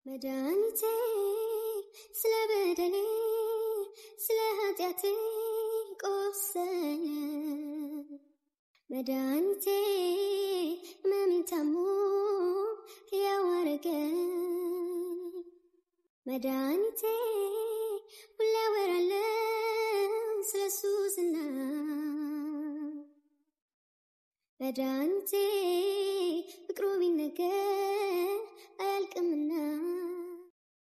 መድኃኒቴ ስለ በደሌ ስለ ኃጢአቴ ቆሰለ መድኃኒቴ ሕመሜን ታሞ ሕያው አረገኝ መድኃኒቴ ሁሌ አወራለሁ ስለሱ ዝና መድኃኒቴ ፍቅሩ ቢነገር አያልቅምና